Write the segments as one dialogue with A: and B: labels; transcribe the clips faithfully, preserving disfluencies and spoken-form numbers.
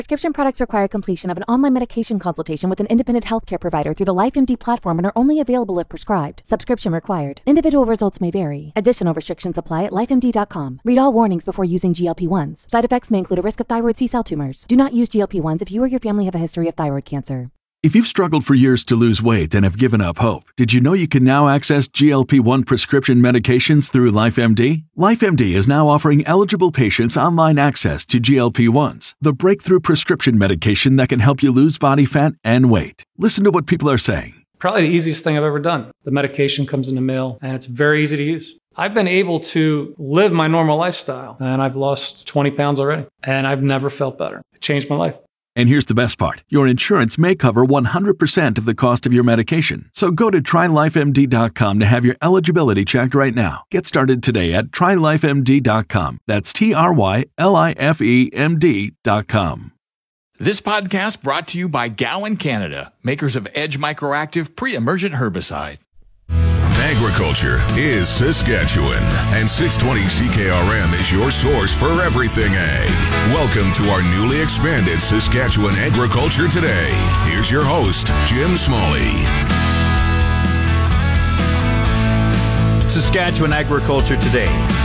A: Prescription products require completion of an online medication consultation with an independent healthcare provider through the LifeMD platform and are only available if prescribed. Subscription required. Individual results may vary. Additional restrictions apply at life M D dot com. Read all warnings before using G L P ones. Side effects may include a risk of thyroid C-cell tumors. Do not use G L P ones if you or your family have a history of thyroid cancer.
B: If you've struggled for years to lose weight and have given up hope, did you know you can now access G L P one prescription medications through LifeMD? LifeMD is now offering eligible patients online access to G L P ones, the breakthrough prescription medication that can help you lose body fat and weight. Listen to what people are saying.
C: Probably the easiest thing I've ever done. The medication comes in the mail, and it's very easy to use. I've been able to live my normal lifestyle, and I've lost twenty pounds already, and I've never felt better. It changed my life.
B: And here's the best part. Your insurance may cover one hundred percent of the cost of your medication. So go to try life M D dot com to have your eligibility checked right now. Get started today at try life M D dot com. That's T R Y L I F E M D dot com.
D: This podcast brought to you by Gowan Canada, makers of Edge Microactive pre-emergent herbicide.
E: Agriculture is Saskatchewan, and six twenty C K R M is your source for everything ag. Welcome to our newly expanded Saskatchewan Agriculture Today. Here's your host, Jim Smalley.
F: Saskatchewan Agriculture Today.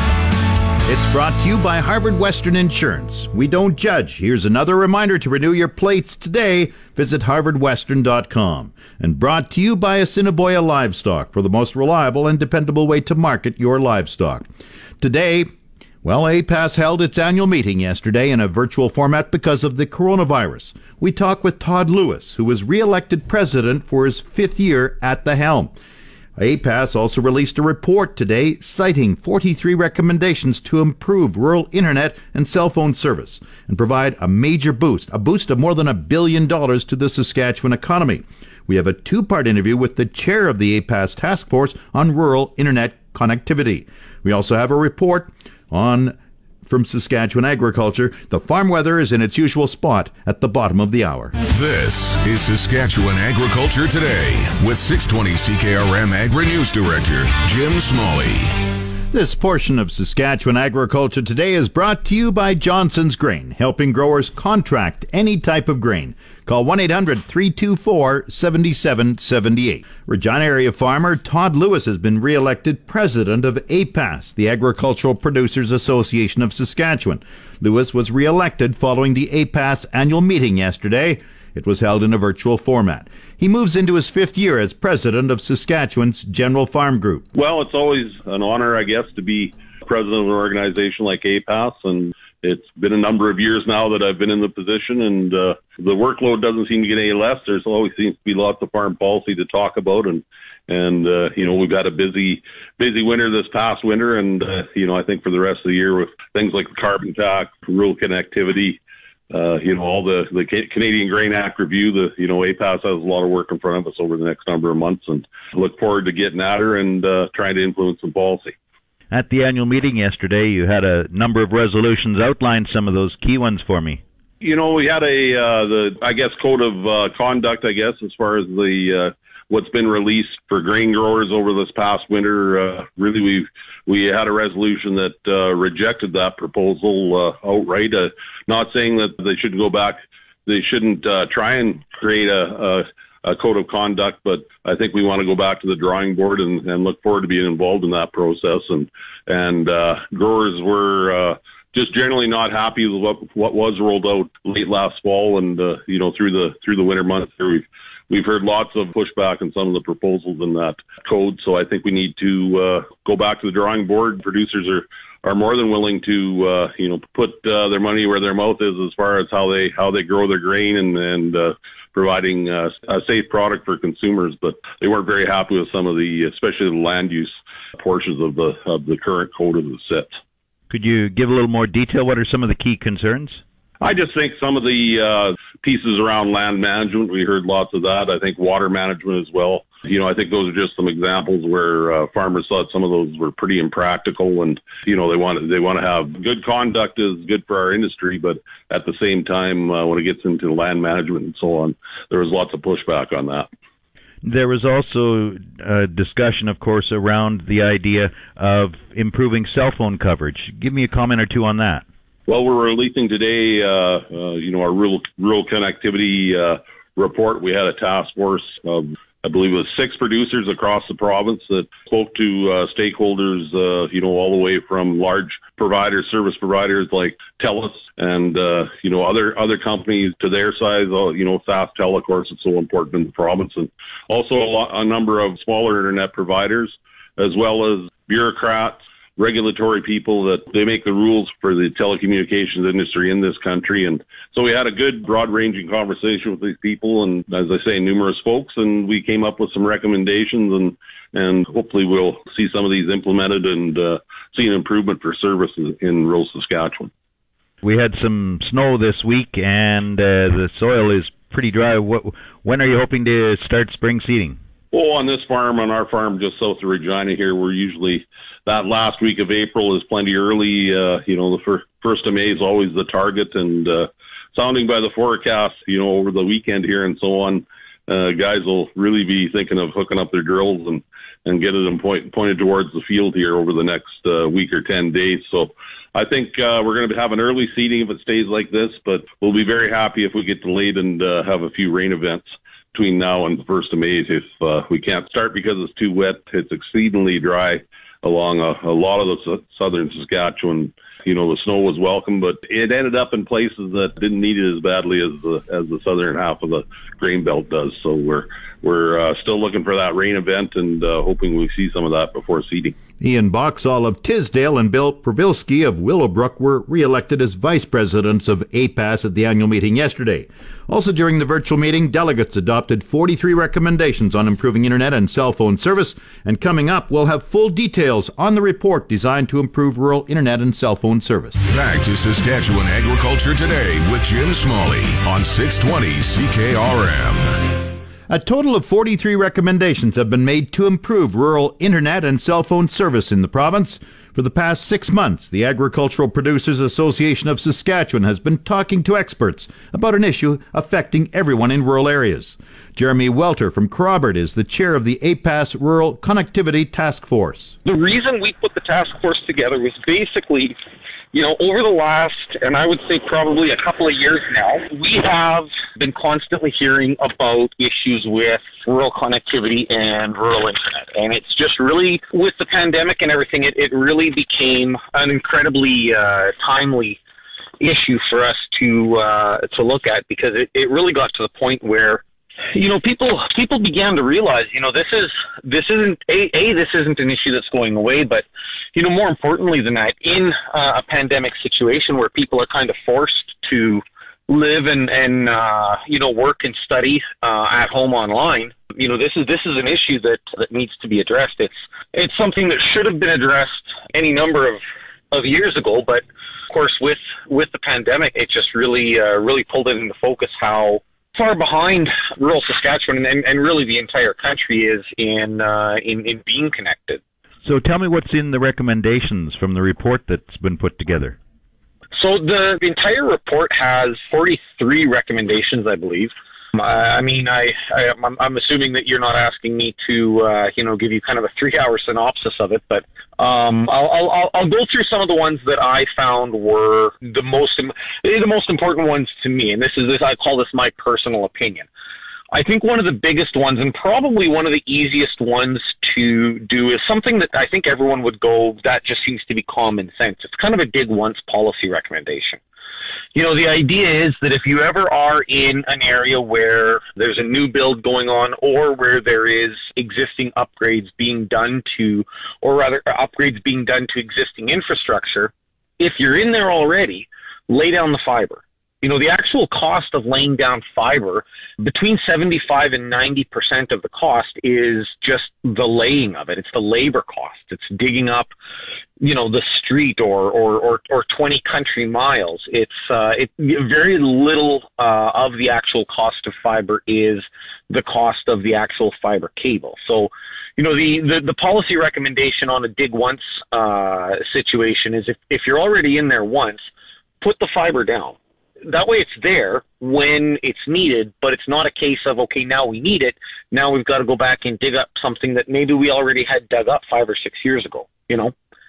F: It's brought to you by Harvard Western Insurance. We don't judge. Here's another reminder to renew your plates today. Visit harvard western dot com. And brought to you by Assiniboia Livestock for the most reliable and dependable way to market your livestock. Today, well, A P A S held its annual meeting yesterday in a virtual format because of the coronavirus. We talked with Todd Lewis, who was re-elected president for his fifth year at the helm. A P A S also released a report today citing forty-three recommendations to improve rural internet and cell phone service and provide a major boost, a boost of more than a billion dollars to the Saskatchewan economy. We have a two-part interview with the chair of the A P A S Task Force on Rural Internet Connectivity. We also have a report on from Saskatchewan Agriculture. The farm weather is in its usual spot at the bottom of the hour.
E: This is Saskatchewan Agriculture Today with six twenty C K R M Agri-News Director Jim Smalley.
F: This portion of Saskatchewan Agriculture Today is brought to you by Johnson's Grain, helping growers contract any type of grain. Call one eight hundred three two four seven seven seven eight. Regina area farmer Todd Lewis has been re-elected president of A P A S, the Agricultural Producers Association of Saskatchewan. Lewis was re-elected following the A P A S annual meeting yesterday. It was held in a virtual format. He moves into his fifth year as president of Saskatchewan's General Farm Group.
G: Well, it's always an honor, I guess, to be president of an organization like A P A S, and it's been a number of years now that I've been in the position, and uh, the workload doesn't seem to get any less. There's always seems to be lots of farm policy to talk about, and and uh, you know, we've got a busy busy winter this past winter, and uh, you know, I think for the rest of the year with things like the carbon tax, rural connectivity, Uh, you know, all the, the Canadian Grain Act review, the, you know, A P A S has a lot of work in front of us over the next number of months, and look forward to getting at her and uh, trying to influence some policy.
H: At the annual meeting yesterday, you had a number of resolutions. Outline some of those key ones for me.
G: You know, we had a, uh, the, I guess, code of uh, conduct, I guess, as far as the, uh, what's been released for grain growers over this past winter. Uh, really, we've, we had a resolution that uh, rejected that proposal uh, outright. Uh, not saying that they shouldn't go back, they shouldn't uh, try and create a, a, a code of conduct, but I think we want to go back to the drawing board and, and look forward to being involved in that process. And and uh, growers were uh, just generally not happy with what what was rolled out late last fall, and uh, you know, through the through the winter months there, we've We've heard lots of pushback on some of the proposals in that code, so I think we need to uh, go back to the drawing board. Producers are, are more than willing to, uh, you know, put uh, their money where their mouth is as far as how they how they grow their grain and and uh, providing uh, a safe product for consumers. But they weren't very happy with some of the, especially the land use portions of the of the current code of the S I T.
H: Could you give a little more detail? What are some of the key concerns?
G: I just think some of the uh, pieces around land management, we heard lots of that. I think water management as well. You know, I think those are just some examples where uh, farmers thought some of those were pretty impractical, and you know, they want they want to have good conduct is good for our industry, but at the same time, uh, when it gets into land management and so on, there was lots of pushback on that.
H: There was also a discussion, of course, around the idea of improving cell phone coverage. Give me a comment or two on that.
G: Well, we're releasing today, uh, uh, you know, our rural, rural connectivity uh, report. We had a task force of, I believe it was six producers across the province that spoke to uh, stakeholders, uh, you know, all the way from large providers, service providers like TELUS and, uh, you know, other other companies to their size. Uh, you know, SaskTel, of course, is so important in the province. And also a, lot, a number of smaller internet providers, as well as bureaucrats, regulatory people that they make the rules for the telecommunications industry in this country. And so we had a good broad-ranging conversation with these people and, as I say, numerous folks, and we came up with some recommendations, and and hopefully we'll see some of these implemented and uh, see an improvement for services in rural Saskatchewan.
H: We had some snow this week, and uh, the soil is pretty dry. What, when are you hoping to start spring seeding?
G: Oh, on this farm, on our farm just south of Regina here, we're usually, that last week of April is plenty early. Uh, you know, the fir- first of May is always the target, and uh, sounding by the forecast, you know, over the weekend here and so on, uh, guys will really be thinking of hooking up their drills and, and getting them point, pointed towards the field here over the next uh, week or ten days. So I think uh, we're going to have an early seeding if it stays like this, but we'll be very happy if we get delayed and uh, have a few rain events between now and the first of May. If uh, we can't start because it's too wet, it's exceedingly dry along a, a lot of the su- southern Saskatchewan. You know, the snow was welcome, but it ended up in places that didn't need it as badly as the as the southern half of the grain belt does. So we're we're uh, still looking for that rain event and uh, hoping we see some of that before seeding.
F: Ian Boxall of Tisdale and Bill Pravilski of Willowbrook were re-elected as vice presidents of A P A S at the annual meeting yesterday. Also during the virtual meeting, delegates adopted forty-three recommendations on improving internet and cell phone service, and coming up, we'll have full details on the report designed to improve rural internet and cell phone service.
E: Back to Saskatchewan Agriculture Today with Jim Smalley on six twenty C K R M.
F: A total of forty-three recommendations have been made to improve rural internet and cell phone service in the province. For the past six months, the Agricultural Producers Association of Saskatchewan has been talking to experts about an issue affecting everyone in rural areas. Jeremy Welter from Crawford is the chair of the A P A S Rural Connectivity Task Force.
I: The reason we put the task force together was basically, you know, over the last, and I would say probably a couple of years now, we have been constantly hearing about issues with rural connectivity and rural internet. And it's just really, with the pandemic and everything, it, it really became an incredibly uh, timely issue for us to uh, to look at, because it, it really got to the point where, you know, people people began to realize, you know, this is this isn't a, a this isn't an issue that's going away, but, you know, more importantly than that, in uh, a pandemic situation where people are kind of forced to live and and uh, you know, work and study uh, at home online, you know, this is this is an issue that that needs to be addressed. It's it's something that should have been addressed any number of of years ago, but of course with with the pandemic, it just really uh, really pulled it into focus how far behind rural Saskatchewan and, and really the entire country is in, uh, in in being connected.
H: So tell me what's in the recommendations from the report that's been put together.
I: So the, the entire report has forty-three recommendations, I believe. Uh, I mean, I, I I'm, I'm assuming that you're not asking me to uh, you know, give you kind of a three-hour synopsis of it, but um, I'll, I'll I'll go through some of the ones that I found were the most the most important ones to me, and this is this I call this my personal opinion. I think one of the biggest ones, and probably one of the easiest ones to do, is something that I think everyone would go, that just seems to be common sense. It's kind of a dig once policy recommendation. You know, the idea is that if you ever are in an area where there's a new build going on, or where there is existing upgrades being done to, or rather upgrades being done to existing infrastructure, if you're in there already, lay down the fiber. You know, the actual cost of laying down fiber, between seventy-five and ninety percent of the cost is just the laying of it. It's the labor cost. It's digging up, you know, the street or or or, or twenty country miles. It's uh, it very little uh, of the actual cost of fiber is the cost of the actual fiber cable. So, you know, the, the, the policy recommendation on a dig once uh, situation is if, if you're already in there once, put the fiber down. That way it's there when it's needed, but it's not a case of, okay, now we need it. Now we've got to go back and dig up something that maybe we already had dug up five or six years ago, you know?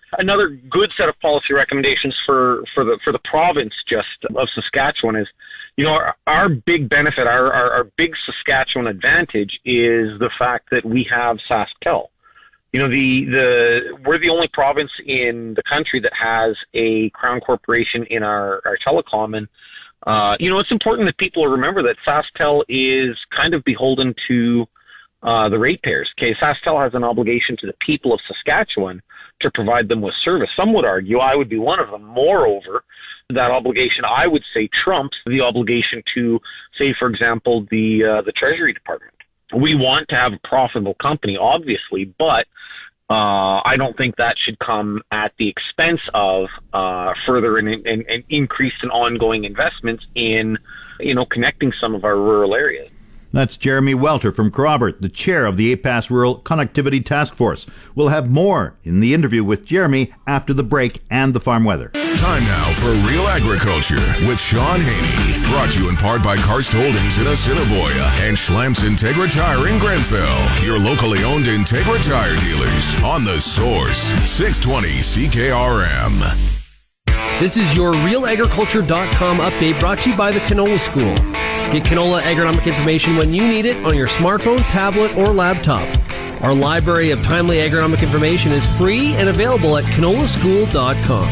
I: Another good set of policy recommendations for, for the for the province just of Saskatchewan is, you know, our, our big benefit, our, our, our big Saskatchewan advantage is the fact that we have SaskTel. You know, the, the we're the only province in the country that has a Crown Corporation in our, our telecom. And, uh, you know, it's important that people remember that SaskTel is kind of beholden to uh, the ratepayers. Okay, SaskTel has an obligation to the people of Saskatchewan to provide them with service. Some would argue I would be one of them. Moreover, that obligation, I would say, trumps the obligation to, say, for example, the uh, the Treasury Department. We want to have a profitable company, obviously, but uh, I don't think that should come at the expense of uh, further and, and, and increased and ongoing investments in, you know, connecting some of our rural areas.
F: That's Jeremy Welter from Crobert, the chair of the A P A S Rural Connectivity Task Force. We'll have more in the interview with Jeremy after the break and the farm weather.
E: Time now for Real Agriculture with Sean Haney. Brought to you in part by Karst Holdings in Assiniboia and Schlamps Integra Tire in Grenfell. Your locally owned Integra Tire dealers on The Source, six twenty C K R M.
J: This is your Real Agriculture dot com update brought to you by the Canola School. Get canola agronomic information when you need it on your smartphone, tablet, or laptop. Our library of timely agronomic information is free and available at canola school dot com.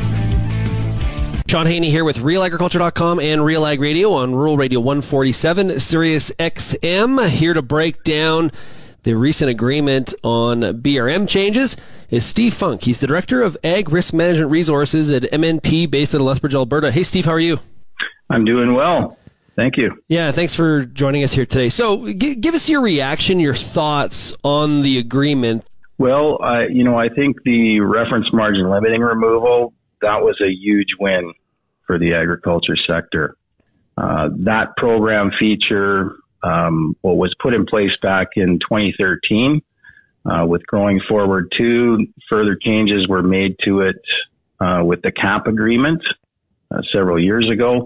J: Sean Haney here with Real Agriculture dot com and Real Ag Radio on Rural Radio one forty-seven, Sirius X M. Here to break down the recent agreement on B R M changes is Steve Funk. He's the Director of Ag Risk Management Resources at M N P based out of Lethbridge, Alberta. Hey, Steve, how are you?
K: I'm doing well. Thank you.
J: Yeah, thanks for joining us here today. So g- give us your reaction, your thoughts on the agreement.
K: Well, I, you know, I think the reference margin limiting removal, that was a huge win for the agriculture sector. Uh, that program feature um, what was put in place back in twenty thirteen uh, with Growing Forward two. Further changes were made to it uh, with the C A P agreement uh, several years ago.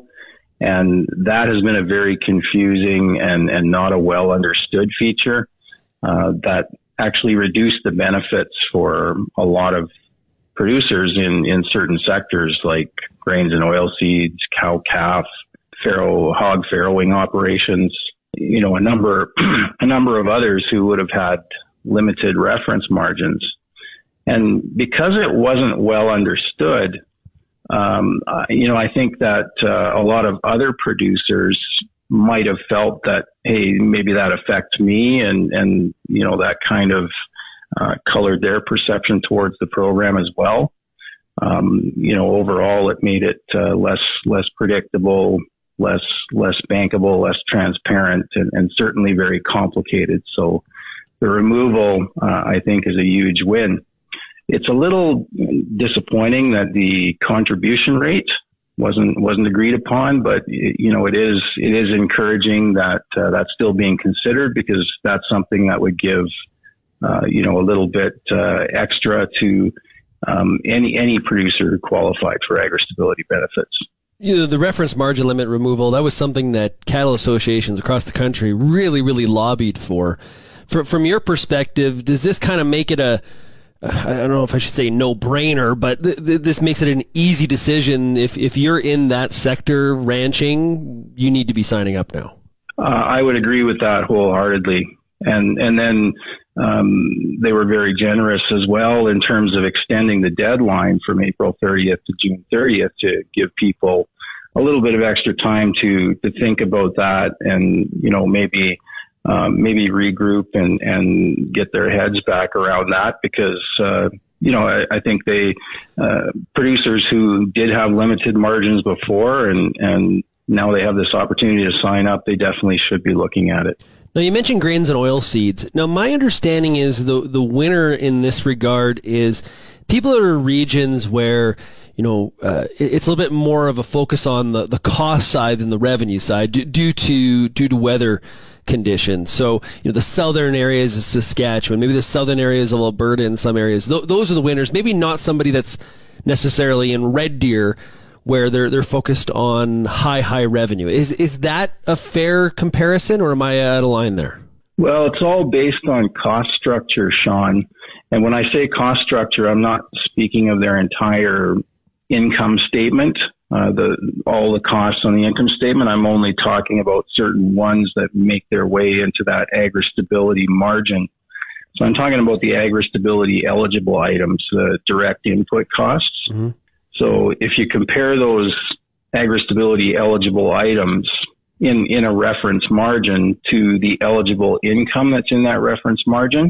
K: And that has been a very confusing and, and not a well understood feature uh, that actually reduced the benefits for a lot of producers in, in certain sectors like grains and oilseeds, cow-calf, farrow, hog farrowing operations, you know, a number, a number of others who would have had limited reference margins. And because it wasn't well understood, Um, uh, you know, I think that uh, a lot of other producers might have felt that, hey, maybe that affects me, and, and you know, that kind of uh, colored their perception towards the program as well. Um, you know, overall, it made it uh, less less predictable, less less bankable, less transparent, and, and certainly very complicated. So the removal, uh, I think, is a huge win. It's a little disappointing that the contribution rate wasn't wasn't agreed upon, but you know it is it is encouraging that uh, that's still being considered, because that's something that would give uh, you know a little bit uh, extra to um, any any producer who qualified for agri-stability benefits.
J: You know, the reference margin limit removal, that was something that cattle associations across the country really really lobbied for. For from your perspective, does this kind of make it a I don't know if I should say no-brainer, but th- th- this makes it an easy decision. If if you're in that sector ranching, you need to be signing up now.
K: Uh, I would agree with that wholeheartedly. And and then um, they were very generous as well in terms of extending the deadline from April thirtieth to June thirtieth to give people a little bit of extra time to to think about that, and you know maybe. Um, maybe regroup and, and get their heads back around that, because, uh, you know, I, I think they, uh, producers who did have limited margins before and, and now they have this opportunity to sign up, they definitely should be looking at it.
J: Now, you mentioned grains and oil seeds. Now, my understanding is the, the winner in this regard is people that are regions where, you know, uh, it's a little bit more of a focus on the, the cost side than the revenue side due, due to, due to weather conditions. So, you know, the southern areas of Saskatchewan, maybe the southern areas of Alberta in some areas, th- those are the winners. Maybe not somebody that's necessarily in Red Deer where they're they're focused on high, high revenue. Is is that a fair comparison, or am I out of line there?
K: Well, it's all based on cost structure, Sean. And when I say cost structure, I'm not speaking of their entire income statement, uh, the all the costs on the income statement. I'm only talking about certain ones that make their way into that agri-stability margin. So I'm talking about the agri-stability eligible items, the direct input costs. Mm-hmm. So if you compare those agri-stability eligible items in, in a reference margin to the eligible income that's in that reference margin,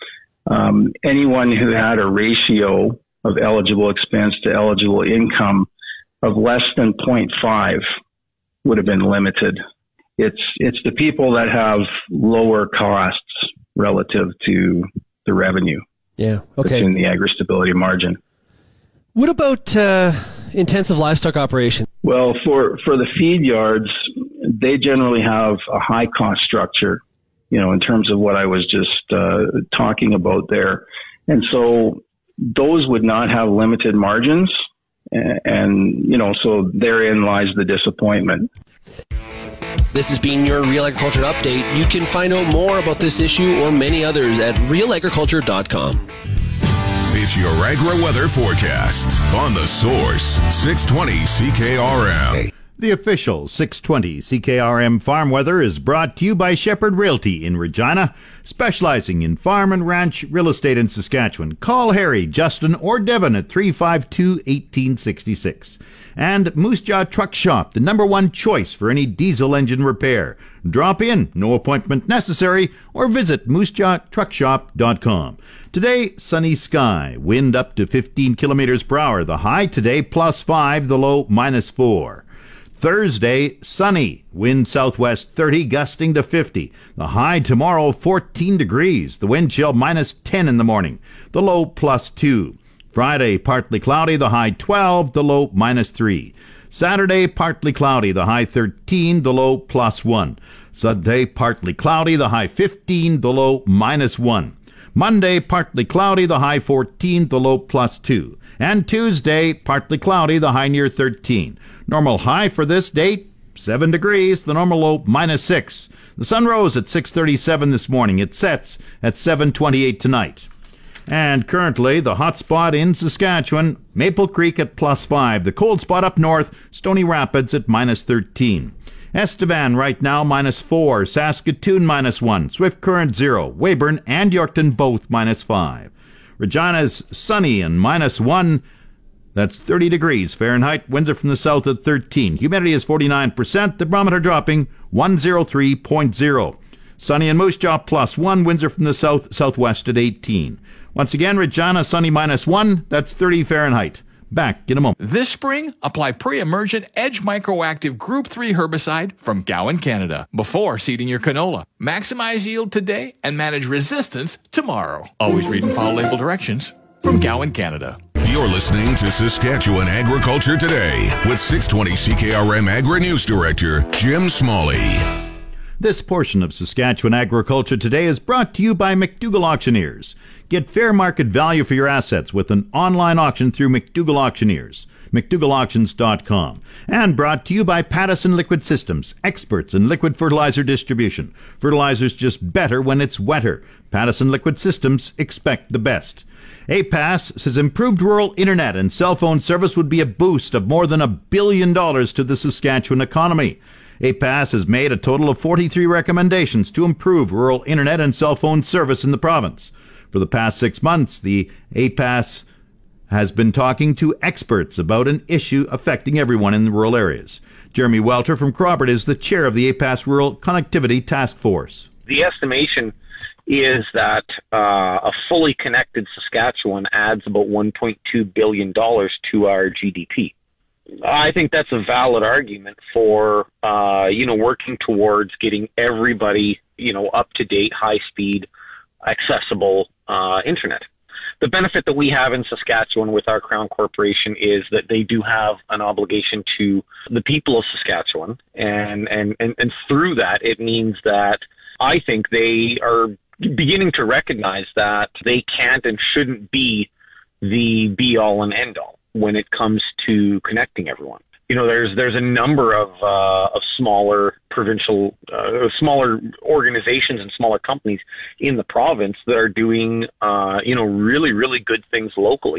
K: um, anyone who had a ratio of eligible expense to eligible income of less than zero point five would have been limited. It's, it's the people that have lower costs relative to the revenue.
J: Yeah. Okay.
K: In the agri-stability margin.
J: What about uh, intensive livestock operations?
K: Well, for, for the feed yards, they generally have a high cost structure, you know, in terms of what I was just uh, talking about there. And so those would not have limited margins. And, and, you know, so therein lies the disappointment.
J: This has been your Real Agriculture Update. You can find out more about this issue or many others at real agriculture dot com.
E: It's your agri-weather forecast on The Source, six twenty C K R M.
F: The official six twenty C K R M farm weather is brought to you by Shepherd Realty in Regina, specializing in farm and ranch real estate in Saskatchewan. Call Harry, Justin, or Devin at three five two, one eight six six. And Moose Jaw Truck Shop, the number one choice for any diesel engine repair. Drop in, no appointment necessary, or visit moose jaw truck shop dot com. Today, sunny sky, wind up to fifteen kilometers per hour. The high today plus five, the low minus four. Thursday, sunny, wind southwest thirty, gusting to fifty. The high tomorrow, fourteen degrees. The wind chill minus ten in the morning. The low plus two. Friday, partly cloudy, the high twelve, the low minus three. Saturday, partly cloudy, the high thirteen, the low plus one. Sunday, partly cloudy, the high fifteen, the low minus one. Monday, partly cloudy, the high fourteen, the low plus two. And Tuesday, partly cloudy, the high near thirteen. Normal high for this date, seven degrees, the normal low minus six. The sun rose at six thirty-seven this morning. It sets at seven twenty-eight tonight. And currently, the hot spot in Saskatchewan, Maple Creek at plus five. The cold spot up north, Stony Rapids at minus thirteen. Estevan right now minus four. Saskatoon minus one. Swift Current zero. Weyburn and Yorkton both minus five. Regina's sunny and minus one. That's thirty degrees Fahrenheit. Winds are from the south at thirteen. Humidity is forty-nine percent. The barometer dropping one oh three point oh. Sunny and Moose Jaw plus one. Winds are from the south southwest at eighteen. Once again, Regina sunny minus one. That's thirty Fahrenheit. Back in a moment.
D: This spring, apply pre-emergent Edge Microactive Group three herbicide from Gowan, Canada, before seeding your canola. Maximize yield today and manage resistance tomorrow. Always read and follow label directions from Gowan, Canada.
E: You're listening to Saskatchewan Agriculture Today with six twenty C K R M Agri-News Director Jim Smalley.
F: This portion of Saskatchewan Agriculture Today is brought to you by McDougall Auctioneers. Get fair market value for your assets with an online auction through McDougall Auctioneers, mcdougall auctions dot com. And brought to you by Pattison Liquid Systems, experts in liquid fertilizer distribution. Fertilizer's just better when it's wetter. Pattison Liquid Systems, expect the best. A P A S says improved rural internet and cell phone service would be a boost of more than a billion dollars to the Saskatchewan economy. A P A S has made a total of forty-three recommendations to improve rural internet and cell phone service in the province. For the past six months, the A P A S has been talking to experts about an issue affecting everyone in the rural areas. Jeremy Welter from Crawford is the chair of the A P A S Rural Connectivity Task Force.
I: The estimation is that uh, a fully connected Saskatchewan adds about one point two billion dollars to our G D P. I think that's a valid argument for, uh, you know, working towards getting everybody, you know, up-to-date, high-speed, accessible uh, internet. The benefit that we have in Saskatchewan with our Crown Corporation is that they do have an obligation to the people of Saskatchewan, and, and, and, and through that, it means that I think they are beginning to recognize that they can't and shouldn't be the be-all and end-all when it comes to connecting everyone. You know, there's there's a number of uh, of smaller provincial, uh, smaller organizations and smaller companies in the province that are doing, uh, you know, really, really good things locally.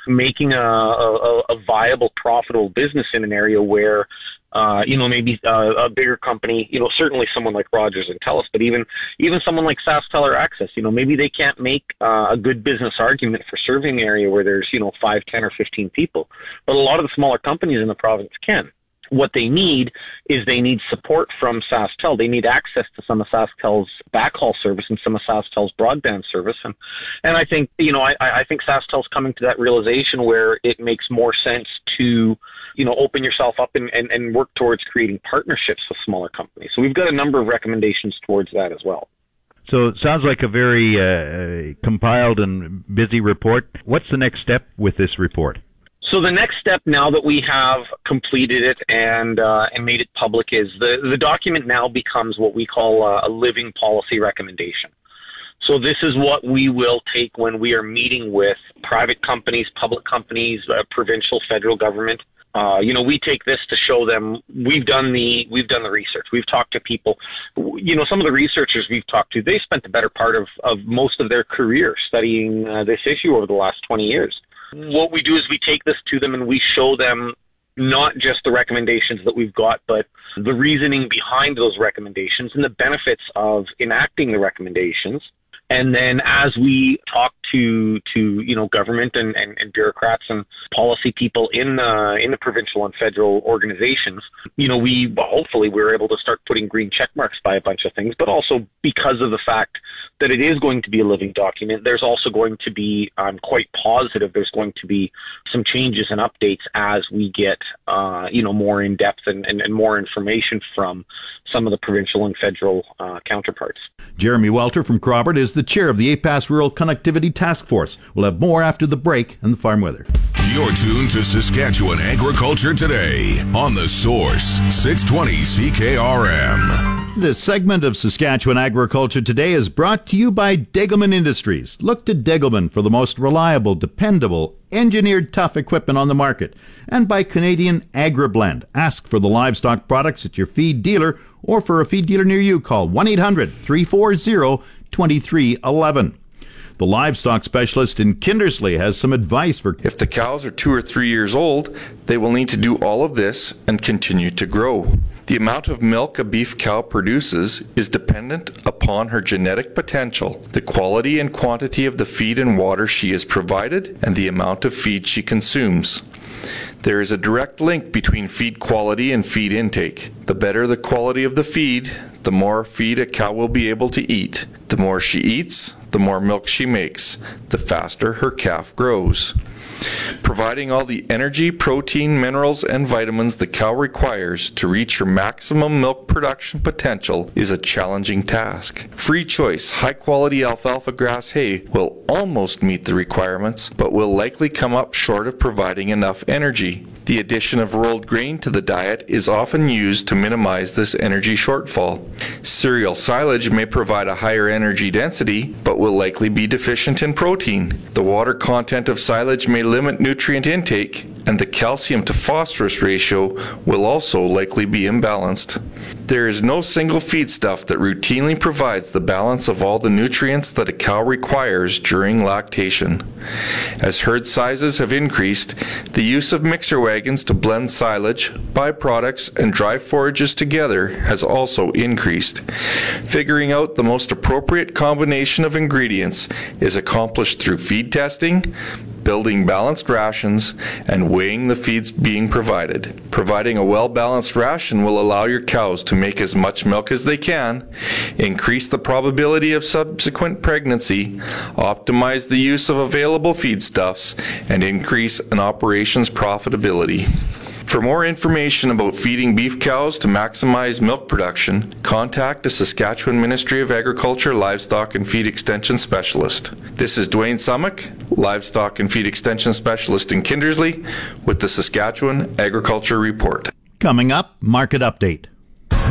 I: making a, a, a viable, profitable business in an area where, uh, you know, maybe uh, a bigger company, you know, certainly someone like Rogers and TELUS, but even even someone like SaskTel or Access, you know, maybe they can't make uh, a good business argument for serving an area where there's, you know, five, ten, or fifteen people. But a lot of the smaller companies in the province can. What they need is they need support from SaskTel. They need access to some of SaskTel's backhaul service and some of SaskTel's broadband service. And, and I think, you know, I, I think SaskTel's coming to that realization where it makes more sense to, you know, open yourself up and, and, and work towards creating partnerships with smaller companies. So we've got a number of recommendations towards that as well.
H: So it sounds like a very uh, compiled and busy report. What's the next step with this report?
I: So the next step, now that we have completed it and uh, and made it public, is the, the document now becomes what we call a, a living policy recommendation. So this is what we will take when we are meeting with private companies, public companies, uh, provincial, federal government. Uh, you know, we take this to show them we've done the we've done the research. We've talked to people. You know, some of the researchers we've talked to, they spent the better part of, of most of their career studying uh, this issue over the last twenty years. What we do is we take this to them and we show them not just the recommendations that we've got, but the reasoning behind those recommendations and the benefits of enacting the recommendations. And then as we talk to, to you know, government and, and, and bureaucrats and policy people in the, in the provincial and federal organizations, you know, we hopefully we're able to start putting green check marks by a bunch of things, but also because of the fact that it is going to be a living document, there's also going to be, I'm quite positive there's going to be some changes and updates as we get, uh, you know, more in depth and, and, and more information from some of the provincial and federal uh, counterparts.
F: Jeremy Welter from Crawford is the chair of the A P A S Rural Connectivity Task Force. We'll have more after the break and the farm weather.
E: You're tuned to Saskatchewan Agriculture Today on The Source, six twenty C K R M.
F: This segment of Saskatchewan Agriculture Today is brought to you by Degelman Industries. Look to Degelman for the most reliable, dependable, engineered tough equipment on the market. And by Canadian AgriBlend. Ask for the livestock products at your feed dealer, or for a feed dealer near you, call one eight hundred, three four zero, two three one one. The livestock specialist in Kindersley has some advice for...
L: If the cows are two or three years old, they will need to do all of this and continue to grow. The amount of milk a beef cow produces is dependent upon her genetic potential, the quality and quantity of the feed and water she is provided, and the amount of feed she consumes. There is a direct link between feed quality and feed intake. The better the quality of the feed, the more feed a cow will be able to eat. The more she eats, the more milk she makes, the faster her calf grows. Providing all the energy, protein, minerals, and vitamins the cow requires to reach her maximum milk production potential is a challenging task. Free choice, high-quality alfalfa grass hay will almost meet the requirements, but will likely come up short of providing enough energy. The addition of rolled grain to the diet is often used to minimize this energy shortfall. Cereal silage may provide a higher energy density, but will likely be deficient in protein. The water content of silage may limit nutrient intake, and the calcium to phosphorus ratio will also likely be imbalanced. There is no single feedstuff that routinely provides the balance of all the nutrients that a cow requires during lactation. As herd sizes have increased, the use of mixer wagons to blend silage, byproducts, and dry forages together has also increased. Figuring out the most appropriate combination of ingredients is accomplished through feed testing, building balanced rations, and weighing the feeds being provided. Providing a well-balanced ration will allow your cows to make as much milk as they can, increase the probability of subsequent pregnancy, optimize the use of available feedstuffs, and increase an operation's profitability. For more information about feeding beef cows to maximize milk production, contact a Saskatchewan Ministry of Agriculture Livestock and Feed Extension Specialist. This is Dwayne Summick, Livestock and Feed Extension Specialist in Kindersley, with the Saskatchewan Agriculture Report.
F: Coming up, Market Update.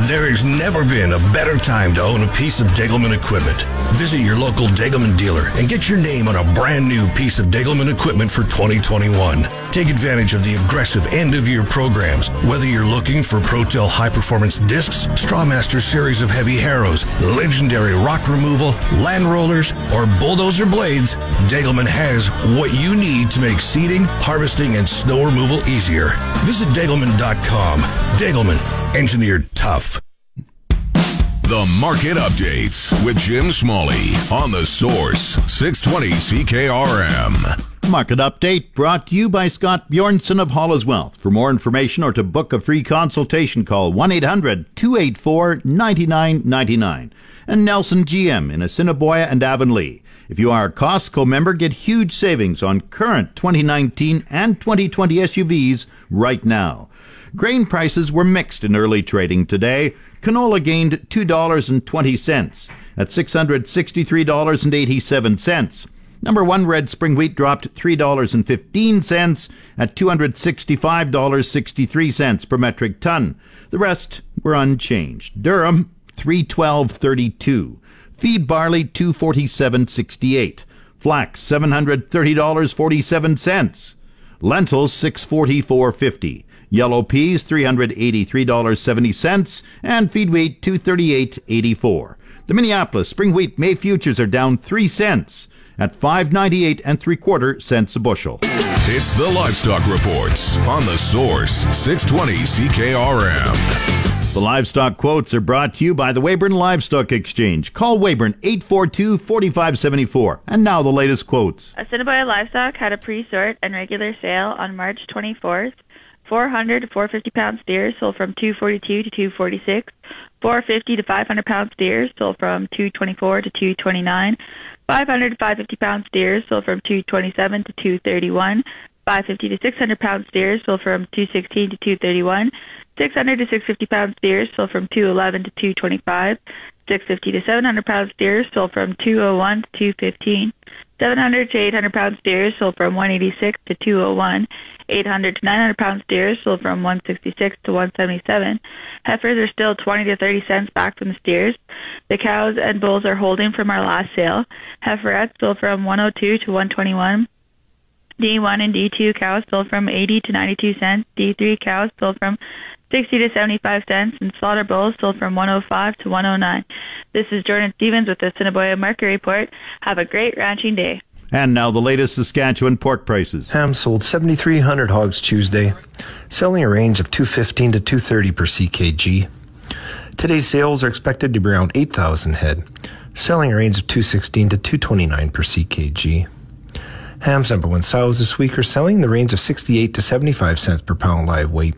M: There has never been a better time to own a piece of Degelman equipment. Visit your local Degelman dealer and get your name on a brand new piece of Degelman equipment for twenty twenty-one. Take advantage of the aggressive end-of-year programs, whether you're looking for ProTel high-performance discs, Strawmaster series of heavy harrows, legendary rock removal, land rollers, or bulldozer blades. Degelman has what you need to make seeding, harvesting, and snow removal easier. Visit Degelman dot com. Degelman, engineered tough.
E: The Market Updates with Jim Smalley on The Source, six twenty C K R M.
F: Market Update brought to you by Scott Bjornson of Hollis Wealth. For more information or to book a free consultation, call one eight hundred two eight four nine nine nine nine. And Nelson G M in Assiniboia and Avonlea. If you are a Costco member, get huge savings on current twenty nineteen and twenty twenty S U Vs right now. Grain prices were mixed in early trading today. Canola gained two dollars and twenty cents at six hundred sixty-three dollars and eighty-seven cents. Number one red spring wheat dropped three dollars and fifteen cents at two hundred sixty-five dollars and sixty-three cents per metric ton. The rest were unchanged. Durum, three twelve thirty-two. Feed barley, two forty-seven sixty-eight. Flax, seven hundred thirty dollars and forty-seven cents. Lentils, six forty-four fifty. Yellow peas, three hundred eighty-three dollars and seventy cents. And feed wheat, two thirty-eight eighty-four. The Minneapolis spring wheat May futures are down three cents at five ninety-eight and three quarter cents a bushel.
E: It's the Livestock Reports on The Source, six twenty C K R M.
F: The livestock quotes are brought to you by the Weyburn Livestock Exchange. Call Weyburn eight four two, four five seven four. And now the latest quotes.
N: Assiniboia Livestock had a pre-sort and regular sale on March twenty-fourth. four hundred to four hundred fifty pound steers sold from two forty-two to two forty-six. four fifty to five hundred pound steers sold from two twenty-four to two twenty-nine. five hundred to five hundred fifty pound steers sold from two twenty-seven to two thirty-one. five fifty to six hundred pound steers sold from two sixteen to two thirty-one. six hundred to six hundred fifty pound steers sold from two eleven to two twenty-five. six hundred fifty to seven hundred pound steers sold from two oh one to two fifteen. seven hundred to eight hundred pound steers sold from one eighty-six to two oh one. eight hundred to nine hundred pound steers sold from one sixty-six to one seventy-seven. Heifers are still twenty to thirty cents back from the steers. The cows and bulls are holding from our last sale. Heiferettes sold from one oh two to one twenty-one. D one and D two cows sold from eighty to ninety-two cents. D three cows sold from sixty to seventy-five cents, and slaughter bulls sold from one oh five to one oh nine. This is Jordan Stevens with the Assiniboia Market Report. Have a great ranching day.
F: And now the latest Saskatchewan pork prices.
O: Ham sold seventy-three hundred hogs Tuesday, selling a range of two fifteen to two thirty per C K G. Today's sales are expected to be around eight thousand head, selling a range of two sixteen to two twenty-nine per C K G. Ham's number one sows this week are selling in the range of sixty-eight to seventy-five cents per pound live weight.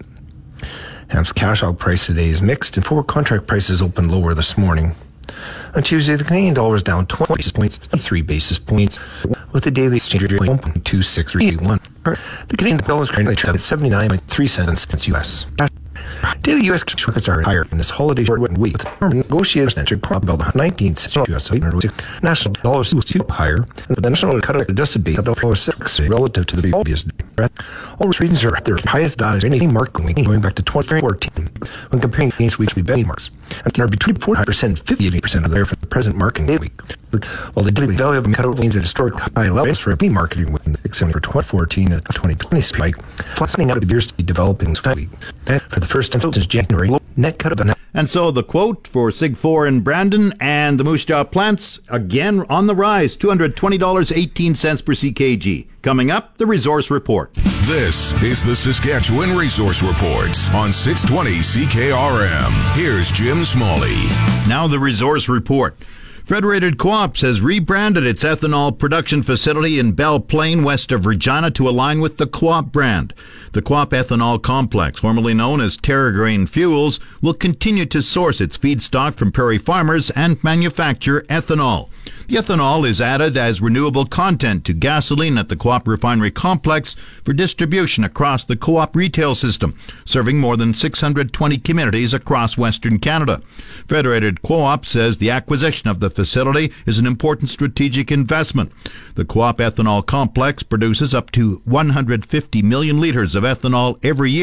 O: Ham's cash hog price today is mixed, and forward contract prices opened lower this morning. On Tuesday, the Canadian dollar is down twenty basis points, three basis points, with the daily exchange rate one point two six three one. The Canadian dollar is currently trading at seventy-nine point three cents U S. Daily U S markets are higher in this holiday short week, with negotiators entered crop bill nineteen cents U S. National dollar was two higher, and the national cut adjusted base dollar six relative to the previous day. All regions are at their highest values in any market week going back to twenty fourteen when comparing against weekly benchmarks, and are between forty percent and fifty-eight percent of there for the present market day week. While the daily value of cut remains at historic high levels for any marketing week, except for twenty fourteen and twenty twenty spike, flattening out appears to be developing this week. For the first time since January, net cut of the
F: And so the quote for Sig four in Brandon and the Moose Jaw plants, again on the rise, two hundred twenty dollars and eighteen cents per C K G. Coming up, the Resource Report.
E: This is the Saskatchewan Resource Report on six twenty C K R M. Here's Jim Smalley.
F: Now the Resource Report. Federated Co-ops has rebranded its ethanol production facility in Belle Plaine, west of Regina, to align with the Co-op brand. The Co-op Ethanol Complex, formerly known as TerraGrain Fuels, will continue to source its feedstock from prairie farmers and manufacture ethanol. The ethanol is added as renewable content to gasoline at the Co-op Refinery Complex for distribution across the Co-op retail system, serving more than six hundred twenty communities across Western Canada. Federated Co-op says the acquisition of the facility is an important strategic investment. The Co-op Ethanol Complex produces up to one hundred fifty million litres of ethanol every year,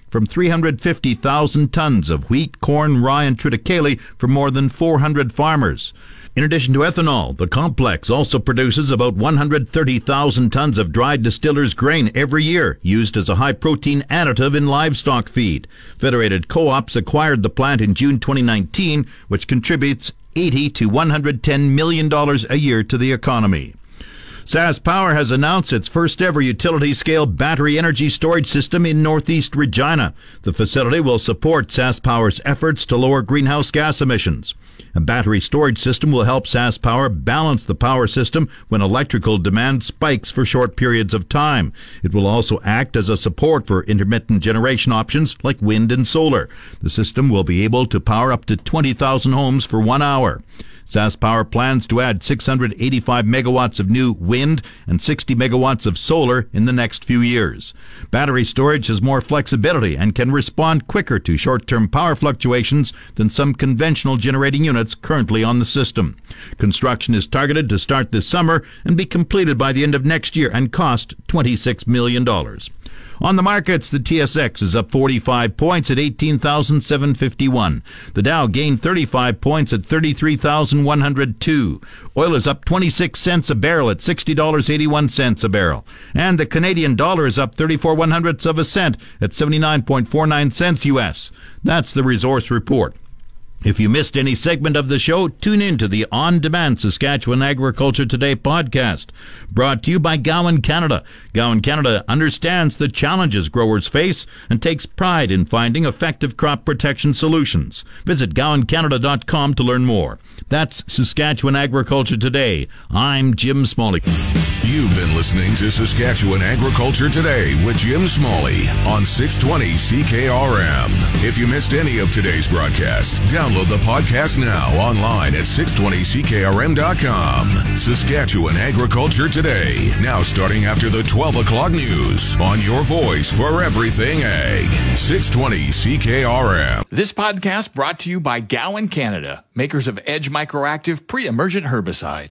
F: from three hundred fifty thousand tons of wheat, corn, rye, and triticale for more than four hundred farmers. In addition to ethanol, the complex also produces about one hundred thirty thousand tons of dried distillers' grain every year, used as a high-protein additive in livestock feed. Federated Co-ops acquired the plant in June twenty nineteen, which contributes eighty to one hundred ten million dollars a year to the economy. SaskPower has announced its first-ever utility-scale battery energy storage system in northeast Regina. The facility will support SaskPower's efforts to lower greenhouse gas emissions. A battery storage system will help SaskPower balance the power system when electrical demand spikes for short periods of time. It will also act as a support for intermittent generation options like wind and solar. The system will be able to power up to twenty thousand homes for one hour. SaskPower plans to add six hundred eighty-five megawatts of new wind and sixty megawatts of solar in the next few years. Battery storage has more flexibility and can respond quicker to short-term power fluctuations than some conventional generating units currently on the system. Construction is targeted to start this summer and be completed by the end of next year and cost twenty-six million dollars. On the markets, the T S X is up forty-five points at eighteen thousand seven hundred fifty-one. The Dow gained thirty-five points at thirty-three thousand one hundred two. Oil is up twenty-six cents a barrel at sixty dollars and eighty-one cents a barrel. And the Canadian dollar is up thirty-four one hundredths of a cent at seventy-nine point four nine cents U S. That's the Resource Report. If you missed any segment of the show, tune in to the on-demand Saskatchewan Agriculture Today podcast, brought to you by Gowan Canada. Gowan Canada understands the challenges growers face and takes pride in finding effective crop protection solutions. Visit gowan canada dot com to learn more. That's Saskatchewan Agriculture Today. I'm Jim Smalley.
E: You've been listening to Saskatchewan Agriculture Today with Jim Smalley on six twenty C K R M. If you missed any of today's broadcast, download the podcast now online at six twenty C K R M dot com. Saskatchewan Agriculture Today, now starting after the twelve o'clock news on your voice for everything ag. six twenty C K R M.
D: This podcast brought to you by Gowan Canada, makers of Edge Microactive pre-emergent herbicide.